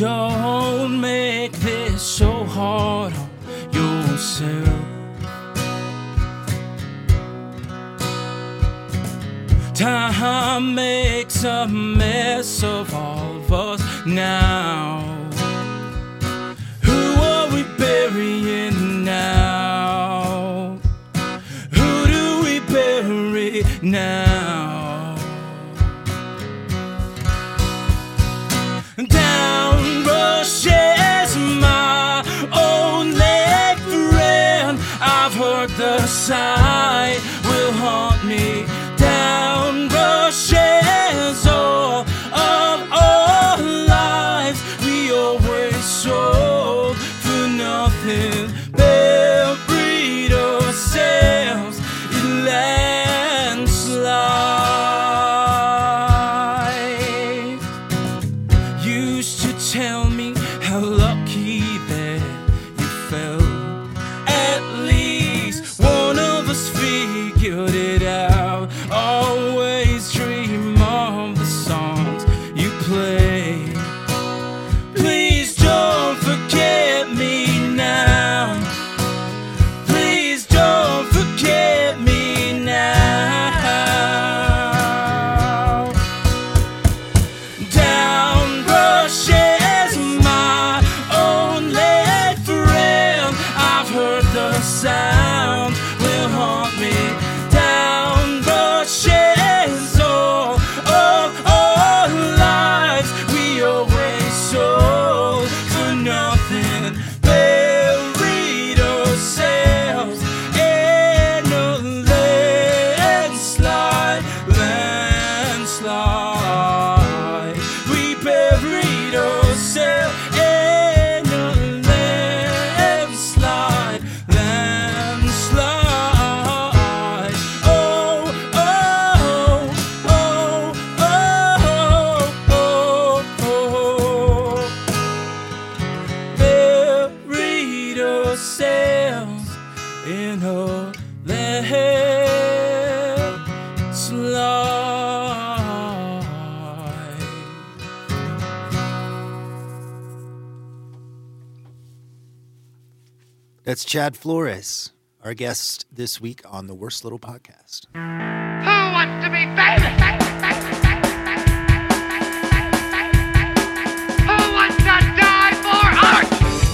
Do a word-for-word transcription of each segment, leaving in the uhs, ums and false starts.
Don't make this so hard on yourself. Time makes a mess of all of us now. Who are we burying now? Who do we bury now? Down rushes my only friend. I've heard the sigh will haunt me. Down rushes all of our lives. We always sold for nothing, buried ourselves in landslide. Used to tell me how lucky that you felt. At least one of us figured it out. Always dream of the songs you play. Please don't forget me now. Please don't forget me now. Down rushes my only friend. I've heard the sound will haunt me. Down rushes all of our lives. We always sold for nothing, buried ourselves in a landslide, landslide. We buried ourselves in a landslide, landslide. Oh, oh, oh, oh, oh, oh. Buried ourselves in a landslide. That's Chad Flores, our guest this week on the Worst Little Podcast. Who wants to be famous? Who wants to die for art?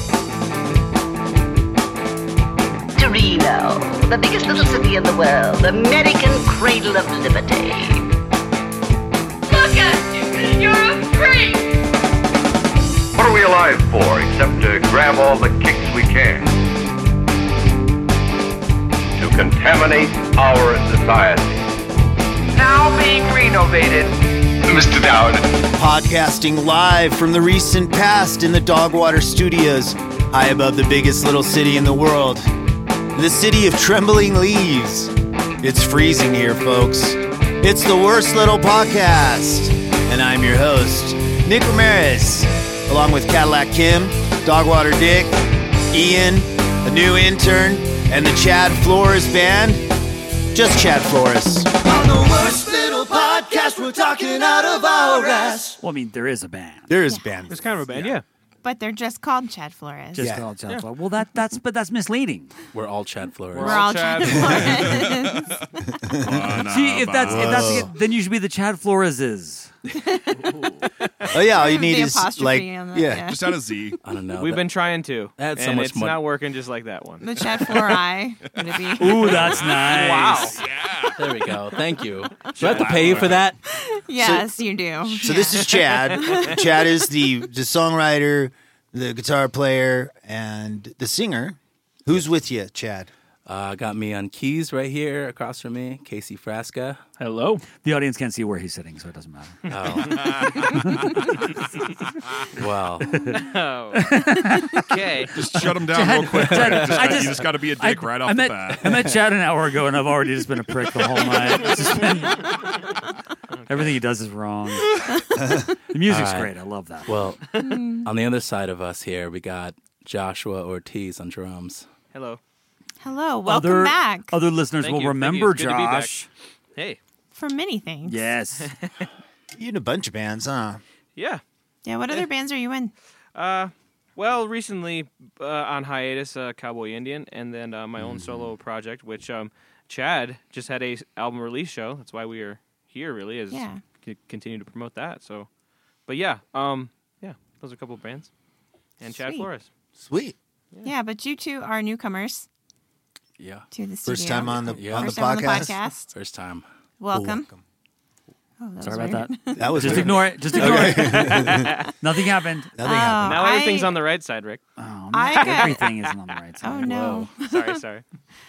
Torino, the biggest little city in the world, American cradle of liberty. Look at you! You're a freak! What are we alive for except to grab all the kicks we can? To contaminate our society. Now being renovated. Mister Dowd. Podcasting live from the recent past in the Dogwater Studios, high above the biggest little city in the world, the city of trembling leaves. It's freezing here, folks. It's the Worst Little Podcast, and I'm your host, Nick Ramirez, along with Cadillac Kim, Dogwater Dick, Ian, a new intern, and the Chad Flores Band. Just Chad Flores. On the Worst Little Podcast, we're talking out of our ass. Well, I mean, there is a band. There is a band. It's kind of a band, yeah. But they're just called Chad Flores. Just Yeah. called Chad Flores. Well, that that's but that's misleading. We're all Chad Flores. We're all Chad Flores. See, if that's if that's it, then you should be the Chad Floreses. Oh yeah, all you need The is apostrophe like on the- yeah. yeah. Just out of Z. I don't know. We've That- been trying to. That's so and much it's money. not working just like that one. The Chad Flori, would it be? Ooh, that's nice. Wow. There we go. Thank you. Do I have to pay you for that? Yes, you do. So this is Chad. Chad is the the songwriter, the guitar player, and the singer. Who's with you, Chad? Uh, got me on keys right here across from me, Casey Frasca. Hello. The audience can't see where he's sitting, so it doesn't matter. Oh. Well. Oh. Okay. Just shut him down real quick. Chad, Just I gotta- just- you just got to be a dick I, right off I the met, bat. I met Chad an hour ago, and I've already just been a prick the whole night. It's just been, everything he does is wrong. The music's All right. great. I love that. Well, on the other side of us here, we got Joshua Ortiz on drums. Hello. Hello, welcome other, back Other listeners Thank will you. remember Thank you. It's good to be back. Josh. Hey. for many things. Yes. You in a bunch of bands, huh? Yeah. Yeah, what other bands are you in? Uh, well, recently uh, on hiatus, uh, Cowboy Indian, and then uh, my own solo project, which um, Chad just had a s- album release show. That's why we are here, really, is Yeah. c- continue to promote that. So, but yeah, um, yeah, those are a couple of bands, and Chad Sweet. Flores. Sweet. Yeah, but you two are newcomers Yeah. to the studio. First time on the Yeah. on the First time on the podcast. podcast. First time. Welcome. Oh, that Sorry was about weird. that. That was Just weird. ignore it. Just ignore it. Nothing happened. Nothing happened. Now everything's I- on the right side, Rick. Oh, no, I got- everything isn't on the right side. Oh no. sorry, sorry.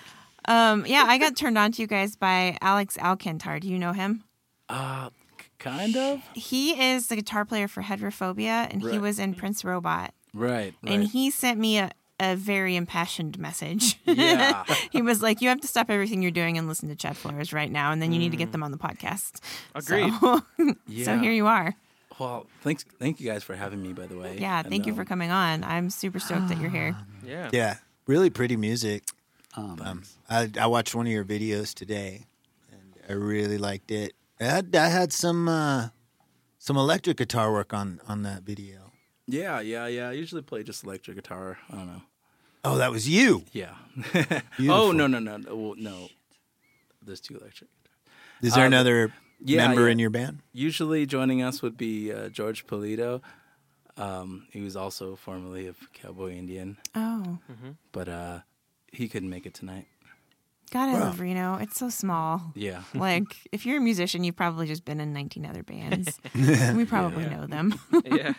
Um, yeah, I got turned on to you guys by Alex Alcantar. Do you know him? Uh, k- kind of. He is the guitar player for Heterophobia, and he Right. was in Prince Robot. Right. right. And he sent me a, a very impassioned message. Yeah. He was like, "You have to stop everything you're doing and listen to Chad Flores right now, and then you need to get them on the podcast." Agreed. So, Yeah. so here you are. Well, thanks. Thank you guys for having me. By the way. Yeah, And, thank you for um, coming on. I'm super stoked that you're here. Yeah. Yeah, really pretty music. Um, Um, I, I watched one of your videos today, and I really liked it. I had, I had some uh, some electric guitar work on, on that video. Yeah, yeah, yeah. I usually play just electric guitar. I don't know. Oh, that was you. Yeah. Beautiful. Oh no no no no well, no. There's two electric. Is there Uh, another yeah, member yeah. in your band? Usually joining us would be uh, George Polito. Um, he was also formerly of Cowboy Indian, Oh, but uh, he couldn't make it tonight. God, I Wow. love Reno. It's so small. Yeah. Like, if you're a musician, you've probably just been in nineteen other bands. We probably know them. Yeah.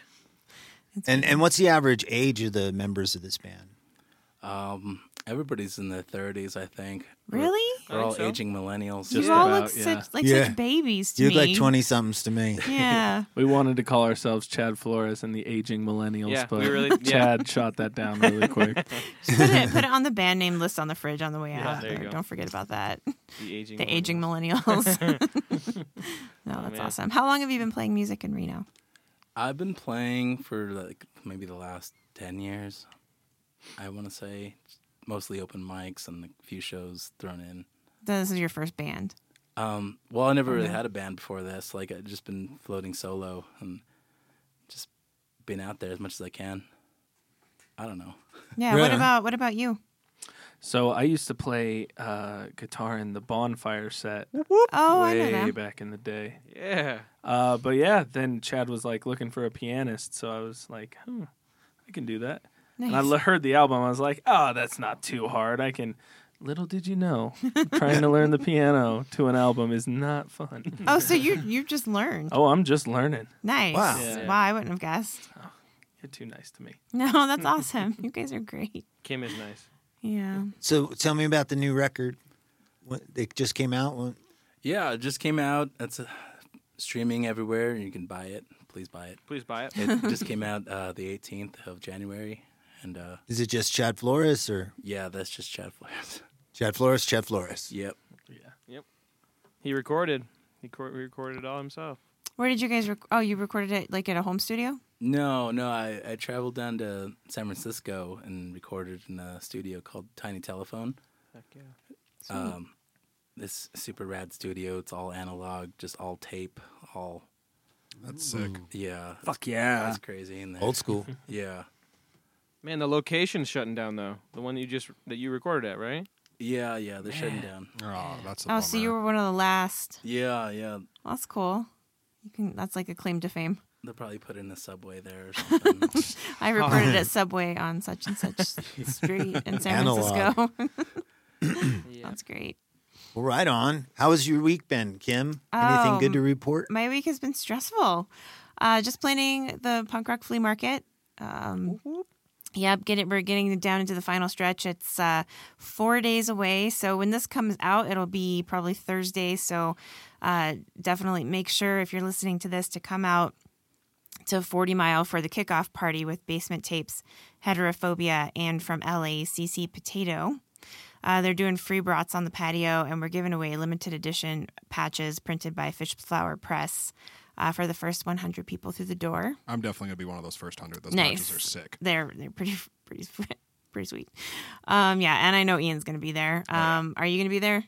And and what's the average age of the members of this band? Um, everybody's in their thirties, I think. Really? We're, we're all I think so. aging millennials. Just you all about, look yeah. such like Yeah. such babies to You me. look like twenty somethings to me. Yeah. We wanted to call ourselves Chad Flores and the Aging Millennials, Yeah, but we really- yeah. Chad shot that down really quick. Just put it put it on the band name list on the fridge on the way out. there you There. go. Don't forget about that. The aging. The aging millennials. No, that's man. awesome. How long have you been playing music in Reno? I've been playing for like maybe the last ten years. I want to say mostly open mics and a few shows thrown in. This is your first band. Um, well, I never really Okay. had a band before this. Like I've just been floating solo and just been out there as much as I can. I don't know. Yeah. Right What on. about what about you? So I used to play uh, guitar in the Bonfire set Oh, I know way them. back in the day. Yeah. Uh, but yeah, then Chad was like looking for a pianist, so I was like, hmm, I can do that. And I Nice. l- heard the album, I was like, oh, that's not too hard. I can. Little did you know, trying to learn the piano to an album is not fun. Oh, so you you just learned. Oh, I'm just learning. Nice. Wow. Yeah. Wow, I wouldn't have guessed. You're too nice to me. No, that's awesome. You guys are great. Kim is nice. Yeah. So tell me about the new record. What, it just came out. What, Yeah, it just came out. It's uh, streaming everywhere. You can buy it. Please buy it. Please buy it. It just came out uh, the eighteenth of January, and uh, is it just Chad Flores or yeah, that's just Chad Flores. Chad Flores? Chad Flores. Yep. He recorded. He cor- recorded it all himself. Where did you guys? Rec- oh, you recorded it like at a home studio? No, no, I, I traveled down to San Francisco and recorded in a studio called Tiny Telephone. Heck yeah. Um, this super rad studio. It's all analog, just all tape, all That's sick. yeah. Fuck yeah. That's crazy in there. Old school. Yeah, Man, the location's shutting down though. The one that you just that you recorded at, right? yeah, yeah. They're shutting down. Oh, that's a Oh, bummer. so you were one of the last. Yeah, yeah. Well, that's cool. You can. That's like a claim to fame. They'll probably put in a subway there or something. I recorded at Subway on such and such street in San Analog. Francisco. Yeah. That's great. Well, right on. How has your week been, Kim? Anything good Um, to report? My week has been stressful. Uh, just planning the punk rock flea market. Um, yep, get it. We're getting down into the final stretch. It's uh, four days away. So when this comes out, it'll be probably Thursday. So uh, definitely make sure if you're listening to this to come out to forty Mile for the kickoff party with Basement Tapes, Heterophobia, and from L A, C C Potato. Uh, they're doing free brats on the patio, and we're giving away limited edition patches printed by Fish Flower Press uh, for the first one hundred people through the door. I'm definitely gonna be one of those first hundred. Those Nice. patches are sick. They're they're pretty pretty pretty sweet. Um, yeah, and I know Ian's going to be there. Um, are you going to be there?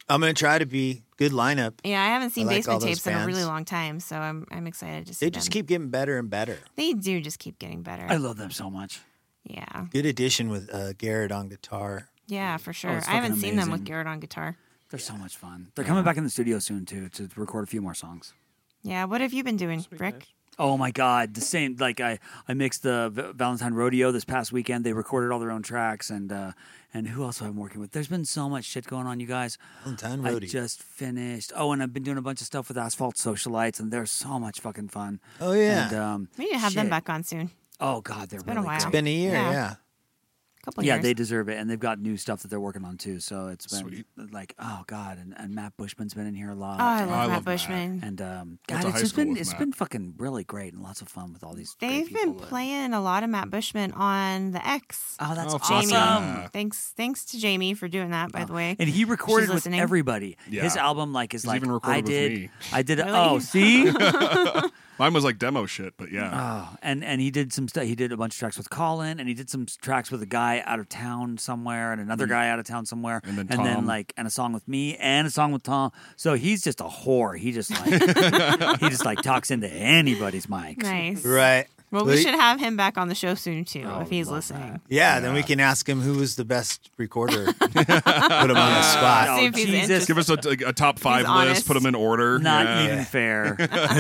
I'm gonna try to be good lineup. Yeah, I haven't seen I like all Basement those Tapes in a bands. really long time, so I'm I'm excited to see They them. just keep getting better and better. They do just keep getting better. I love them so much. Yeah. Good addition with uh, Garrett on guitar. Yeah, for sure. Oh, it's I haven't fucking seen them with amazing. Garrett on guitar. They're so much fun. They're coming back in the studio soon too to record a few more songs. Yeah, what have you been doing, Rick? Oh my God, the same. Like I, I mixed the V- Valentine Rodeo this past weekend. They recorded all their own tracks, and uh, and who else I'm working with? There's been so much shit going on, you guys. Valentine I Rodeo. just finished. Oh, and I've been doing a bunch of stuff with Asphalt Socialites, and they're so much fucking fun. Oh yeah. And, um, We need to have them shit. back on soon. Oh God, they're It's been really a while. It's great. been a year. Yeah. Yeah. Couple Yeah, years. they deserve it, and they've got new stuff that they're working on too. So it's been Sweet. like, oh God, and, and Matt Bushman's been in here a lot. Oh, I and, love I Matt love Matt. Bushman. And um, Went God, to it's high just school been with it's Matt. been fucking really great and lots of fun with all these. They've great been people. playing a lot of Matt Bushman on the X. Oh, that's Oh, Jamie. awesome. Thanks, thanks to Jamie for doing that. By the way, And he recorded She's with listening. everybody. Yeah. His album like is He's like even recorded I with did. me. I did. Really? Oh, see. Mine was like demo shit, but yeah. Oh, and and he did some stuff. He did a bunch of tracks with Colin, and he did some tracks with a guy out of town somewhere, and another guy out of town somewhere, And then and then Tom. like and a song with me, and a song with Tom. So he's just a whore. He just like he just like talks into anybody's mics. nice. Right. Well, we should have him back on the show soon too, Oh, if he's love listening. Yeah, then we can ask him who was the best recorder. Put him on the spot. Oh, See if he's Jesus. Give us a, a, a top five honest. list, put them in order. Not yeah. even fair.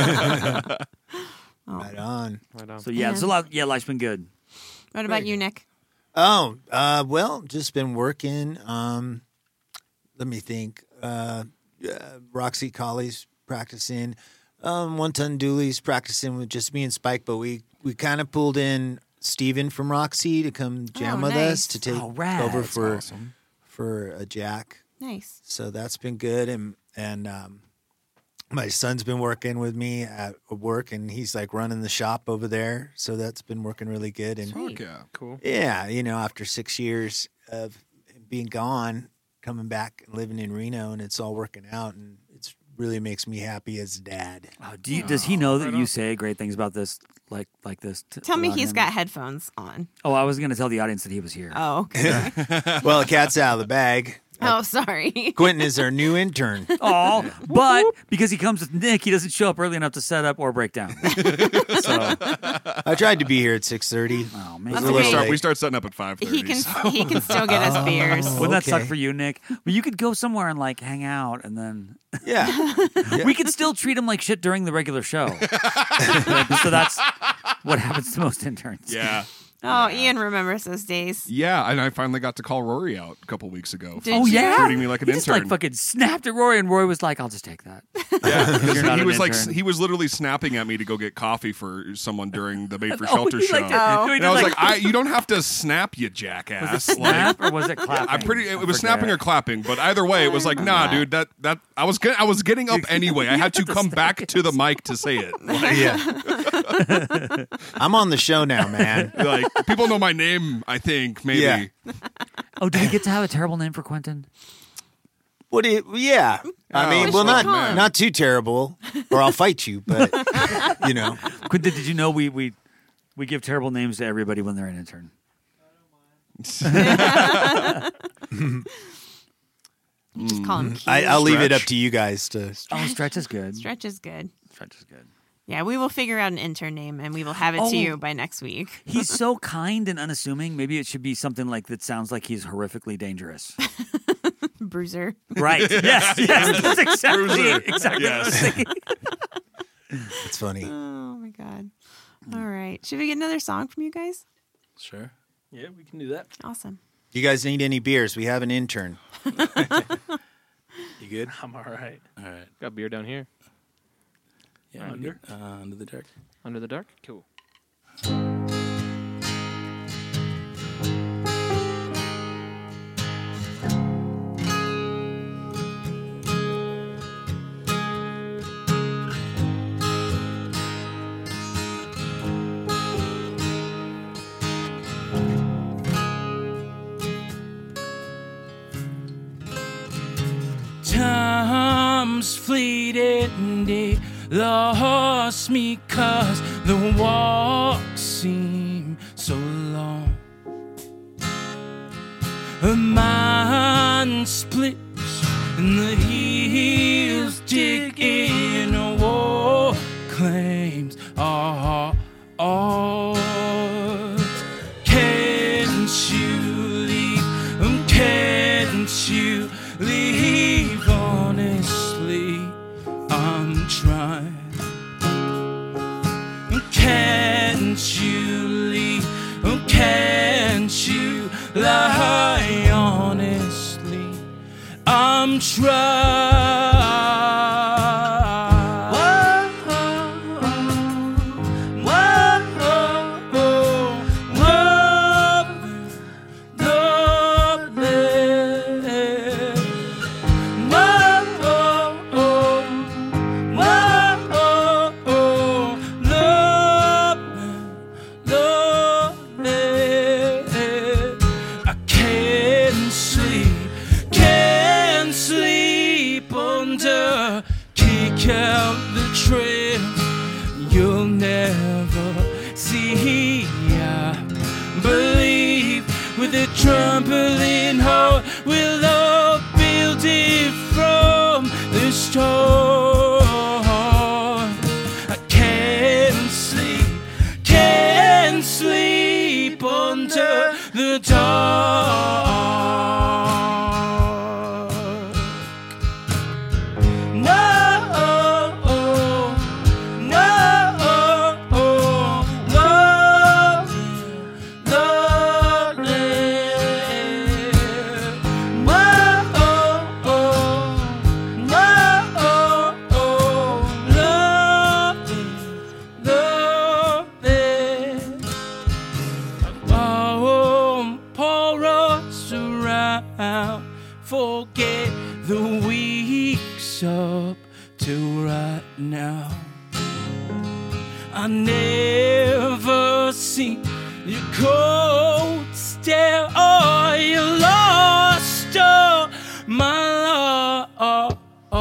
Right on. Right on. So yeah, there's a lot. Yeah, life's been good. What about you, Nick? Oh, uh, well, just been working. Um, let me think. Uh, uh, Roxy Colley's practicing. Um, One Ton Dooley's practicing with just me and Spike, but we, we kind of pulled in Steven from Roxy to come jam Oh, with nice. us to take Oh, rad. over That's for awesome. for a Jack. Nice. So that's been good, and and um, my son's been working with me at work, and he's like running the shop over there. So that's been working really good. And Fuck yeah. Cool. yeah, you know, after six years of being gone, coming back and living in Reno, and it's all working out, and it's really makes me happy as a dad. Oh, do you, does he know that you say great things about this, like like this? T- Tell me about he's him? got headphones on. Oh, I was going to tell the audience that he was here. Oh, okay. Well, the cat's out of the bag. oh, sorry. Quentin is our new intern. Oh, but because he comes with Nick, he doesn't show up early enough to set up or break down. So, I tried to be here at six thirty. oh man, That's We okay. start, we start setting up at five thirty. He can he can still get us beers. Wouldn't that suck Okay. for you, Nick? Well, you could go somewhere and like hang out, and then Yeah. we could still treat him like shit during the regular show. So that's what happens to most interns. Yeah. Oh, Ian remembers those days. Yeah, and I finally got to call Rory out a couple weeks ago. Did Oh you? yeah, Treating me like an he just intern. like fucking snapped at Roy, and Roy was like, "I'll just take that." Yeah, because You're not he an was like intern. he was literally snapping at me to go get coffee for someone during the Made for Oh, Shelter he show. liked it. Oh. No, he And did I was like, like, I, you don't have to snap, you jackass. was it snap or was it clapping? I'm pretty. It I was snapping or forget. clapping, but either way, it was like, nah, dude. That that I was get, I was getting up anyway. I had to come back to the mic to say it. Like, Yeah. I'm on the show now, man. like people know my name. I think maybe. Yeah. Oh, do we get to have a terrible name for Quentin? What do you, yeah. I Oh, mean, well, what not should we call him? not too terrible, or I'll fight you. But you know, Quentin, did you know we we we give terrible names to everybody when they're an intern? Just call him Q. I, I'll leave it up Stretch. to you guys to. Oh, Stretch is good. Stretch is good. Stretch is good. Yeah, we will figure out an intern name and we will have it Oh. to you by next week. He's so kind and unassuming. Maybe it should be something like that sounds like he's horrifically dangerous. Bruiser. Right. Yes. Yes. That's exactly Bruiser. exactly what I was Yes. thinking. It's funny. Oh my god. All right. Should we get another song from you guys? Sure. Yeah, we can do that. Awesome. You guys need any beers? We have an intern. You good? I'm all right. All right. Got beer down here. Yeah. Under? Uh, under the dark. Under the dark? Cool. Time's fleeted and they lost me 'cause the walk seemed so long. A mind splits and the heels dig in a war claims our art. Can't you leave? Um, can't you leave? Honestly, I'm trying. Can't you leave? Oh, can't you lie? Honestly, I'm trying. Out the trail you'll never see. I believe with a trembling heart we'll all build it from the start. I can't sleep, can't sleep under the dark. Forget the weeks up to right now. I never seen your cold stare or you lost all my love.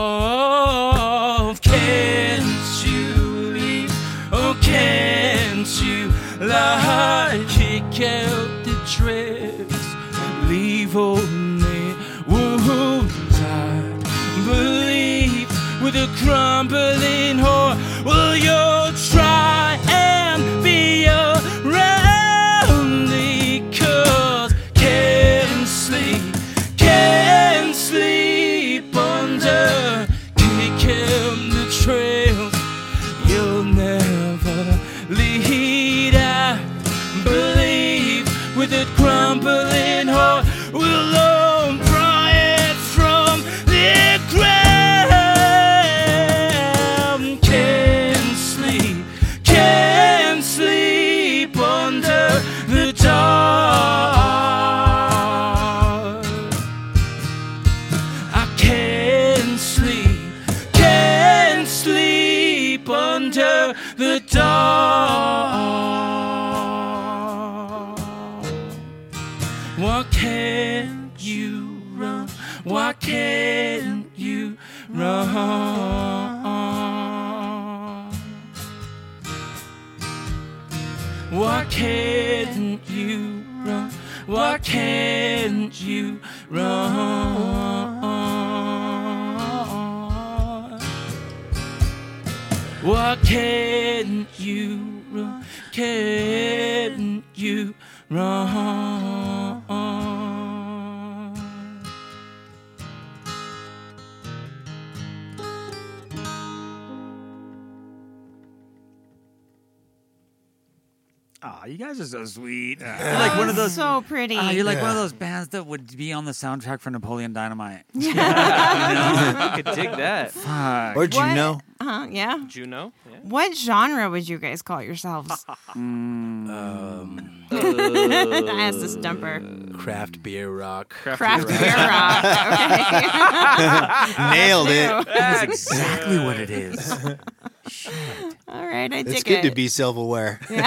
Can't you leave? Oh, can't you lie? Kick out the dress, leave only wounds. I believe with a crumbling heart, will you try and be around me? 'Cause can't sleep, can't sleep under kicking the trails you'll never lead. I believe with a crumbling heart, we'll all pry it from the ground. Can't sleep, can't sleep under the dark. I can't sleep, can't sleep under the dark. Why can't you run? Why can't you run? Why can't you run? Why can't you run? Why can't you run? Can't you run? Aw, you guys are so sweet. You're like one of those. So pretty. Ah, you're like Yeah. one of those bands that would be on the soundtrack for Napoleon Dynamite. Yeah. I could dig that. Fuck. Or Juno. Uh huh. Yeah. Juno. Yeah. What genre would you guys call yourselves? Um, I asked the stumper. Craft beer rock. Craft beer rock. Okay. Nailed it. That is exactly what it is. All right, I dig It's good it. to be self-aware. Yeah.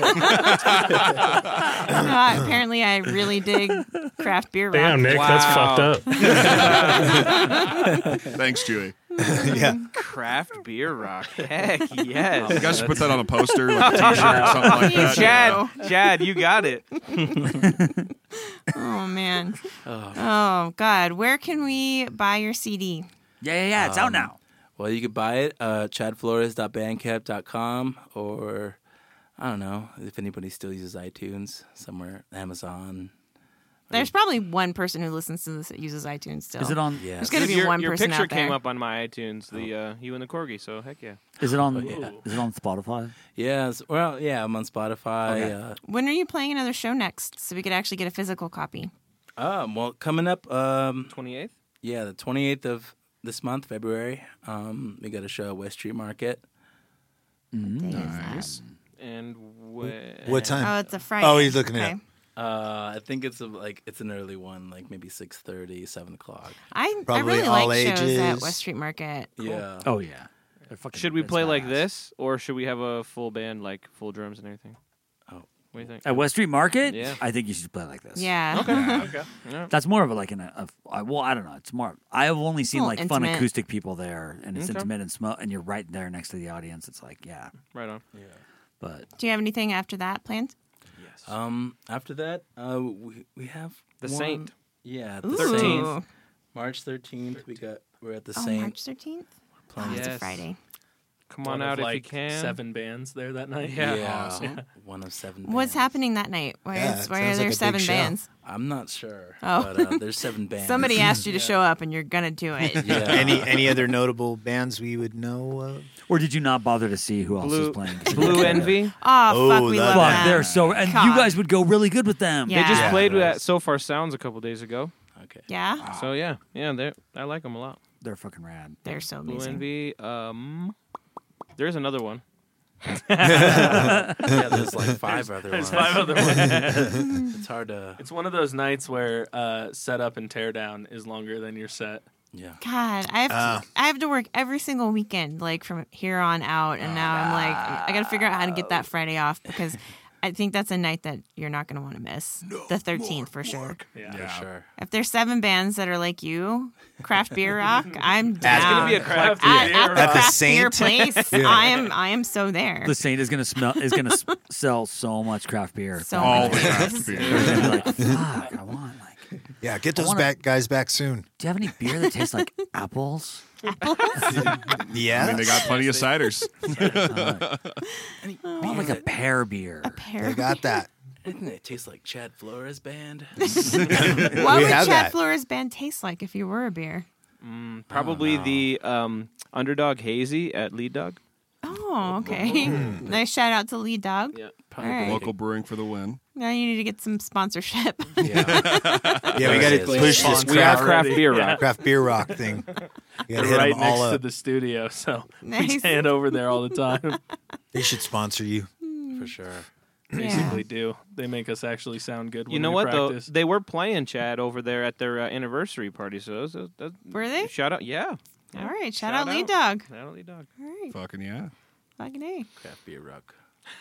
Uh, apparently, I really dig craft beer rock. Damn, Nick, that's fucked up. Thanks, Chewy. Yeah. Craft beer rock. Heck yes. You guys should put that on a poster, like a T-shirt or something like that. Chad, Chad, you got it. Oh man. Oh God. Where can we buy your C D? Yeah, yeah, yeah. It's out Um, now. Well, you could buy it uh, chad flores dot bandcamp dot com, or I don't know if anybody still uses iTunes somewhere, Amazon. There's probably one person who listens to this that uses iTunes still. Is it on? Yeah. There's gonna be your, one your person picture out there. came up on my iTunes, the uh, you and the corgi. So heck yeah. Is it on? yeah. Is it on Spotify? Yeah, it's- well, yeah, I'm on Spotify. Okay. Uh, When are you playing another show next, so we could actually get a physical copy? um, well, coming up, um, Twenty eighth. yeah, the twenty-eighth of this month, February. Um, we got a show at West Street Market. Nice. And wh- What time? Oh, it's a Friday. Oh, he's looking it okay. up. Uh, I think it's a, like it's an early one, like maybe six thirty, seven o'clock. I I Probably really all like shows ages. at West Street Market. Yeah. Oh yeah. They're fucking- Should we it's play like badass. this, or should we have a full band, like full drums and everything? Oh. What do you think? At West Street Market? Yeah. I think you should play like this. Yeah. Okay. Yeah. That's more of a like an a, a well, I don't know. It's more. I've only seen little like fun intimate. acoustic people there, and it's Okay. intimate and smell, and you're right there next to the audience. It's like, yeah, Right on. but Do you have anything after that planned? Um, after that, uh, we we have The one- Saint. Yeah, the Ooh. thirteenth, March thirteenth. We got we're at the Oh, Saint. March thirteenth? Oh, playing- it's a Yes. Friday. Come One on of, out if like, you can. Seven bands there that night. Yeah. Yeah, Awesome. one of seven. What's bands. happening that night? Why, Yeah, is, it why are sounds there like a big seven show. bands? I'm not sure. Oh. But uh, there's seven bands. Somebody asked you to show up, and you're gonna do it. Yeah. Any any other notable bands we would know of? or did you not bother to see who else Blue, was playing? Blue Envy. Oh, Oh, fuck, we that love Fuck, them. they're so, and you God. guys would go really good with them. Yeah. They just Yeah. played Right. at So Far Sounds a couple days ago. Okay. Yeah, So yeah, yeah, they I like them a lot. They're fucking rad. they're so Blue amazing. Envy. Um, there's another one. Yeah, there's like five other There's ones. five other ones. It's hard to. It's one of those nights where uh, setup and teardown is longer than your set. Yeah. God, I have Oh. to, I have to work every single weekend, like from here on out, and now I'm like, I got to figure out how to get that Friday off because I think that's a night that you're not going to want to miss. The thirteenth for sure. Yeah. For sure. If there's seven bands that are like you, craft beer rock, I'm down. That's gonna be a craft at, beer at the At the craft beer Saint? place. I am I am so there. The Saint is gonna smell is gonna s- sell so much craft beer. So All much. the craft They're beer. gonna be like, fuck, I want like. Yeah, get those wanna- back guys back soon. Do you have any beer that tastes like apples? Yeah. I mean, they got plenty of ciders. I want like a pear beer. A pair. They got that. Didn't it taste like Chad Flores band? What We would have Chad that. Flores band taste like if you were a beer? Mm, probably the um, Underdog Hazy at Lead Dog. Oh, okay. Nice shout out to Lead Dog. Yeah. All right. Local brewing for the win. Now you need to get some sponsorship. Yeah. Yeah, we got to Yes. push this We are craft, craft beer Yeah. rock. craft beer rock thing. You got to They're hit right them all next to up. the studio, so we Nice. stand over there all the time. They should sponsor you. For sure. Basically, do they make us actually sound good? When You know we what practice. though? They were playing Chad over there at their uh, anniversary party. So that was, that, that, Were they? shout out, yeah. All right. Shout, Shout out Lead out. Dog. Shout out Lead Dog. All right. Fucking yeah. Fucking A. Craft beer rock.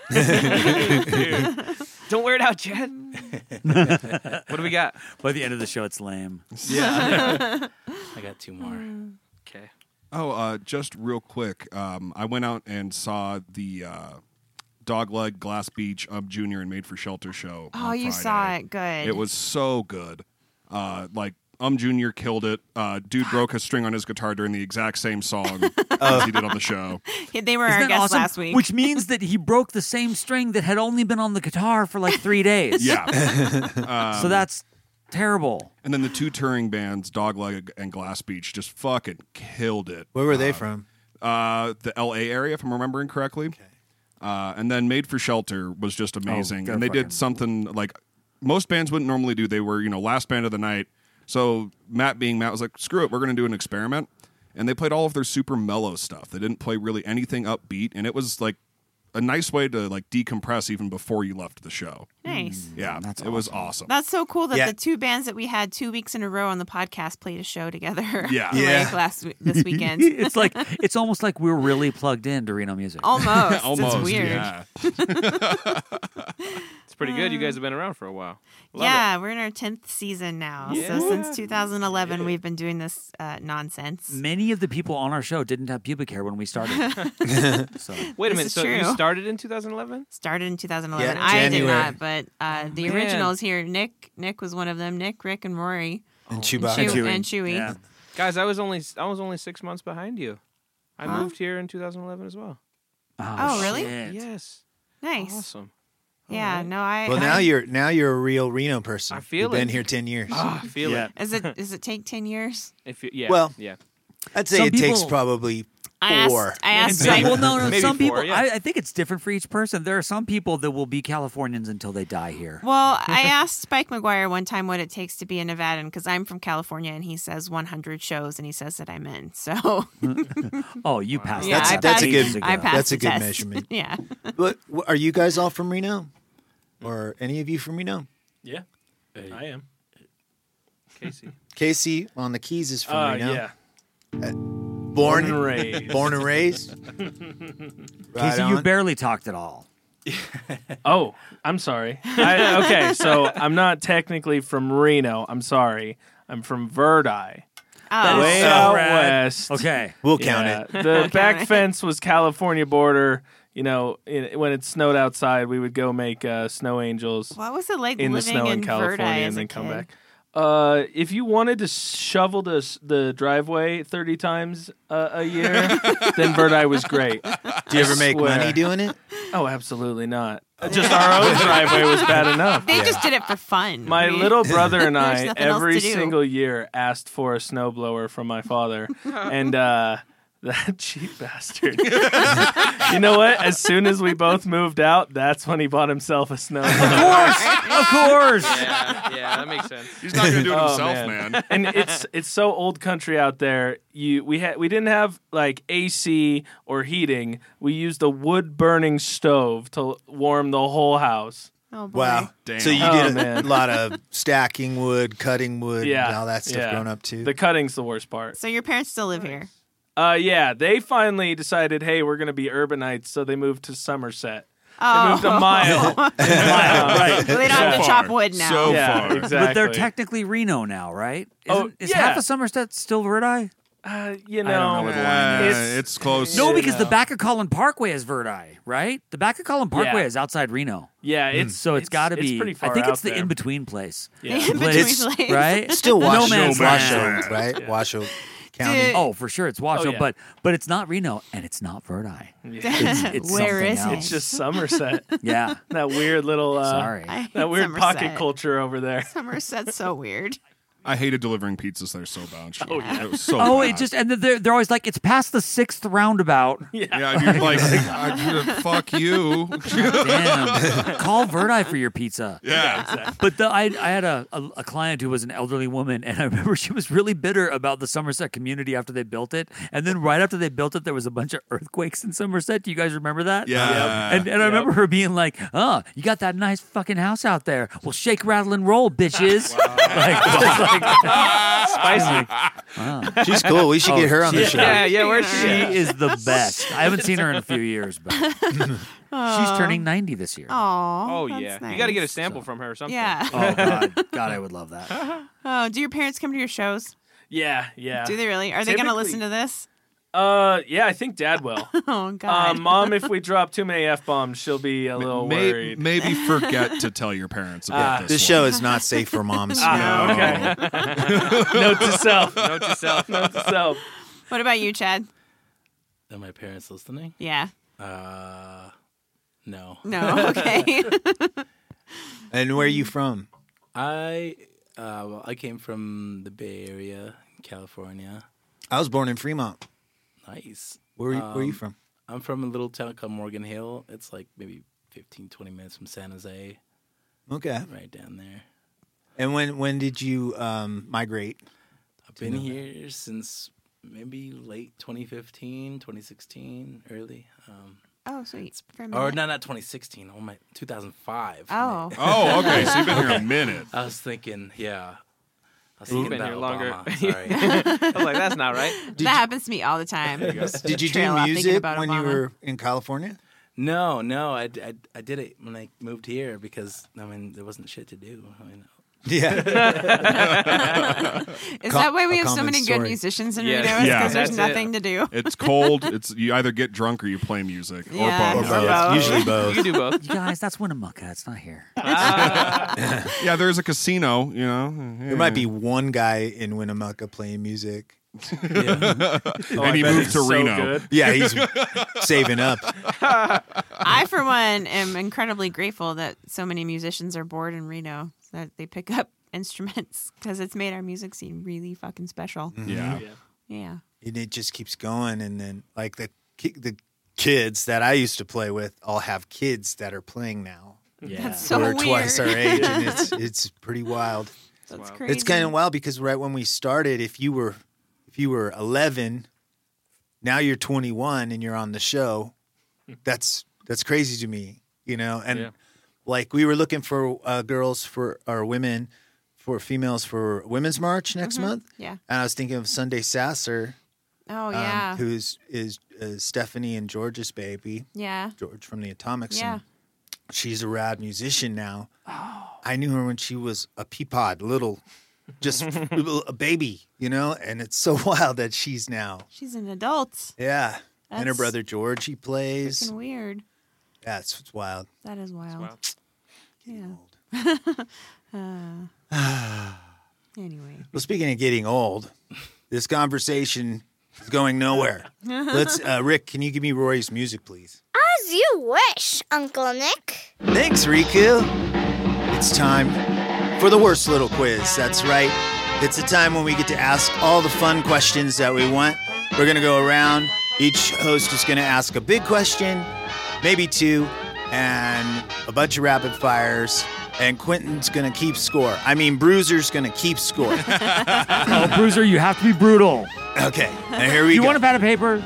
Don't wear it out, Chad. What do we got? By the end of the show, it's lame. Yeah. I got two more. Okay. Oh, uh, just real quick. Um, I went out and saw the uh, Dogleg, Glass Beach, Um Junior, and Made for Shelter show. Oh, on you Friday. saw it. Good. It was so good. Uh, like Um Junior killed it. Uh, dude broke a string on his guitar during the exact same song as he did on the show. They were Isn't our that guest awesome? last week. Which means that he broke the same string that had only been on the guitar for like three days. Yeah. Um, So that's terrible. And then the two touring bands, Dogleg and Glass Beach, just fucking killed it. Where were they from? Uh, the L A area, if I'm remembering correctly. Okay. Uh, and then Made for Shelter was just amazing. they're and they fucking- did something like most bands wouldn't normally do. They were, you know, last band of the night. So Matt being Matt was like, screw it, we're going to do an experiment. And they played all of their super mellow stuff. They didn't play really anything upbeat. And it was like a nice way to like decompress even before you left the show. Nice. Yeah, That's it was awesome. That's so cool that Yeah. the two bands that we had two weeks in a row on the podcast played a show together. Yeah. like Yeah. last we- this weekend. It's like it's almost like we were really plugged in to Reno music. Almost. Almost, It's weird. yeah. It's pretty good. You Uh, guys have been around for a while. Love yeah, we're in our tenth season now. Yeah. So since two thousand eleven, we've been doing this uh, nonsense. Many of the people on our show didn't have pubic hair when we started. so. Wait a This minute. is So true. you started in two thousand eleven? Started in two thousand eleven. Yeah, I did January. not, but uh, the man. originals here. Nick, Nick was one of them. Nick, Rick, and Rory, And and, Chewbacca. Chew- and Chewy. Yeah. Guys, I was only I was only six months behind you. I Huh? moved here in two thousand eleven as well. Oh, really? shit. Yes. Nice. Awesome. Yeah. Alright. No, I. Well, I, now you're now you're a real Reno person. I feel You've been it. here ten years. Ah, I feel Yeah. it. Is it? Does it take ten years? If you, yeah. Well, yeah. I'd say Some it takes people- probably I four. asked. I asked. Some- Mike- well, no, no. Maybe some four, people. yeah. I, I think it's different for each person. There are some people that will be Californians until they die here. Well, I asked Spike McGuire one time what it takes to be a Nevadan because I'm from California, and he says one hundred shows, and he says that I'm in. So Oh, you passed. yeah, That's- I that's passed, a good- ages ago. I passed That's the a good test. measurement. Yeah. But w- are you guys all from Reno, or any of you from Reno? Yeah, Hey. I am. Casey. Casey on the Keys is from Uh, Reno. yeah. Born, and raised. born and raised. Right Casey, you on. barely talked at all. Oh, I'm sorry. I, okay, so I'm not technically from Reno. I'm sorry. I'm from Verdi. Oh. Way so out rad. west. Okay. We'll count Yeah, it. The count back it. fence was California border. You know, in, when it snowed outside, we would go make uh, snow angels What was it like in the living snow in in California Verdi and as a then come kid? back. Uh, if you wanted to shovel the s- the driveway thirty times uh, a year, then Verdi was great. Do you ever make swear. money doing it? Oh, absolutely not. Just our own driveway was bad enough. They just did it for fun. My I mean, little brother and there's I, nothing else every to do. single year, asked for a snowblower from my father, and uh, that cheap bastard. You know what? As soon as we both moved out, that's when he bought himself a snowblower. Of course. Yeah, yeah, that makes sense. He's not going to do it Oh, himself, man. man. And it's it's so old country out there. You we had we didn't have like A C or heating. We used a wood burning stove to warm the whole house. Oh, boy. Wow. Damn. So you Oh, did a man. lot of stacking wood, cutting wood, Yeah, and all that stuff yeah. growing up too. The cutting's the worst part. So your parents still live here? Uh, yeah, they finally decided, hey, we're gonna be urbanites, so they moved to Somerset. Oh. They moved a mile. Mile, right. Well, they don't So have to far. chop wood now. So Yeah, far. exactly. But they're technically Reno now, right? Oh, Isn't, is yeah. half of Somerset still Verdi? Uh, you I don't know know, where the Uh, line is. It's- it's close. No, You because the know. back of Collin Parkway is Verdi, right? The back of Collin Parkway Yeah. is outside Reno. yeah, it's So it's got to it's be. pretty far I think out it's the there. in between place. Yeah. In Place, between place. right? Still no Washoe, man's Washoe, land. right? Washoe County. Dude. Oh, for sure, it's Washoe, Oh, yeah. but but it's not Reno and it's not Verdi. Yeah. It's, it's Where something is it? else. It's just Somerset. Yeah. That weird little uh, Sorry. I hate that weird Somerset. pocket culture over there. Somerset's so weird. I hated delivering pizzas there so bad. Oh, yeah. It was so Oh, bad. it just and they're they're always like it's past the sixth roundabout. Yeah, you're like, I, fuck you. Damn. Call Verdi for your pizza. Yeah. But the, I I had a, a a client who was an elderly woman, and I remember she was really bitter about the Somerset community after they built it. And then right after they built it, there was a bunch of earthquakes in Somerset. Do you guys remember that? Yeah. And and I remember her being like, "Oh, you got that nice fucking house out there. Well, shake, rattle, and roll, bitches." Like, just like, Spicy. wow. She's cool. We should Oh, get her on the yeah. show. Yeah, yeah, where's She she? is the best. I haven't seen her in a few years, but she's turning ninety this year. Aw. Oh, that's yeah. Nice. You got to get a sample from her or something. Yeah. Oh God, God, I would love that. Oh, do your parents come to your shows? Yeah, yeah. Do they really? Are they going to Typically- listen to this? Uh, yeah, I think Dad will. Oh God. Uh, Mom, if we drop too many f bombs, she'll be a little May- worried. maybe forget to tell your parents about Ah. this. This one. show is not safe for moms. Ah, okay. Note to self. Note to self. Note to self. What about you, Chad? Are my parents listening? Yeah. Uh, no. No. Okay. And where are you from? I uh, well, I came from the Bay Area, California. I was born in Fremont. Nice. Where, where are you Um, from? I'm from a little town called Morgan Hill. It's like maybe fifteen, twenty minutes from San Jose, Okay. right down there. And when when did you um, migrate? I've been here since maybe late twenty fifteen, twenty sixteen, early. Um, oh, sweet. For a or minute. no, not twenty sixteen. Oh my, two thousand five. Oh. Oh, okay. So you've been here a minute. I was thinking, yeah. I was You've thinking been about here longer. Obama. Sorry. I was like, that's not right. That happens to me all the time. Did you Trail do off thinking music about when Obama. you were in California? No, no, I, I, I did it when I moved here because I mean there wasn't shit to do. I mean, Yeah. Is Com- that why we a have so common many good story. musicians in Yes. Reno? Because Yeah. there's That's nothing to do. It's cold. It's you either get drunk or you play music Yeah. or Or both. Or both. both. Usually both. You can do both. You guys, that's Winnemucca. It's not here. Yeah, there's a casino. You know, There might be one guy in Winnemucca playing music. Oh, and I he bet moved it's to so Reno. good. Yeah, he's saving up. I, for one, am incredibly grateful that so many musicians are bored in Reno, that they pick up instruments because it's made our music scene really fucking special. Yeah. Yeah. And it just keeps going. And then, like, the ki- the kids that I used to play with all have kids that are playing now. Yeah. That's so who are weird. twice our age, and it's it's pretty wild. That's crazy. It's kind of wild because right when we started, if you were if you were eleven, now you're twenty-one and you're on the show. That's that's crazy to me, you know. And Yeah. like we were looking for uh, girls for or women for females for Women's March next Mhm. month. Yeah. And I was thinking of Sunday Sasser. Oh, um, yeah. who's is uh, Stephanie and George's baby. Yeah. George from the Atomics. Yeah. And she's a rad musician now. I knew her when she was a pea pod, little, just a baby, you know. And it's so wild that she's now. She's an adult. Yeah. And her That's brother George, he plays. Freaking weird. Yeah, it's, it's wild. That is wild. Wow. Yeah. uh, anyway. Well, speaking of getting old, this conversation is going nowhere. Let's, uh, Rick, can you give me Rory's music, please? As you wish, Uncle Nick. Thanks, Riku. It's time for the worst little quiz. That's right. It's a time when we get to ask all the fun questions that we want. We're going to go around. Each host is going to ask a big question, maybe two, and a bunch of rapid fires. And Quentin's going to keep score. I mean, Bruiser's going to keep score. Oh, Bruiser, you have to be brutal. Okay, now here we you go. want a pad of paper?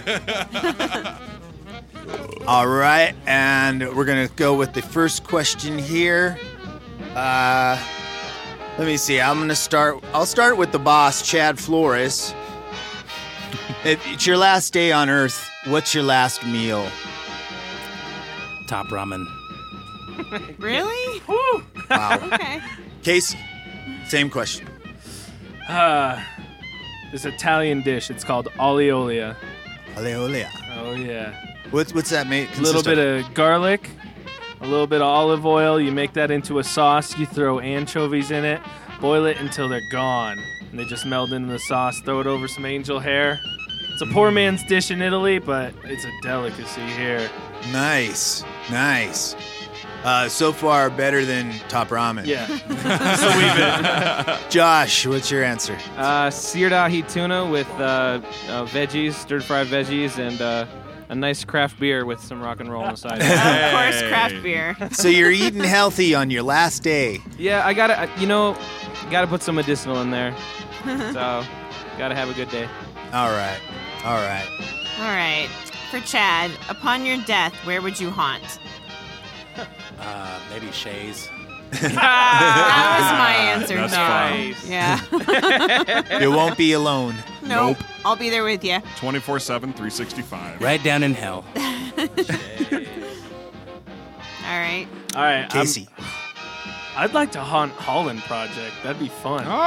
All right, and we're going to go with the first question here. Uh, let me see. I'm going to start. I'll start with the boss, Chad Flores. If it's your last day on Earth, what's your last meal? Top ramen. Really? Wow. Okay. Casey, same question. Uh, this Italian dish. It's called oliolia. Oliolia. Oh yeah. What's what's that made? A little bit of garlic, a little bit of olive oil. You make that into a sauce. You throw anchovies in it. Boil it until they're gone, and they just meld into the sauce. Throw it over some angel hair. It's a poor man's dish in Italy, but it's a delicacy here. Nice, nice. Uh, so far, better than Top Ramen. Yeah. So we've been. Josh, what's your answer? Uh, seared ahi tuna with uh, uh, veggies, stir fried veggies, and uh, a nice craft beer with some rock and roll on the side. Of course, craft beer. So you're eating healthy on your last day. Yeah, I gotta, uh, you know, gotta put some medicinal in there. So, gotta have a good day. All right, all right. All right. For Chad, upon your death, where would you haunt? Uh, maybe Shays. That was my answer. That's no. fine. Yeah. You won't be alone. Nope. I'll be there with you. twenty-four seven, three sixty-five. Right down in hell. All right. All right. I'm- Casey. I'd like to haunt Holland Project. That'd be fun.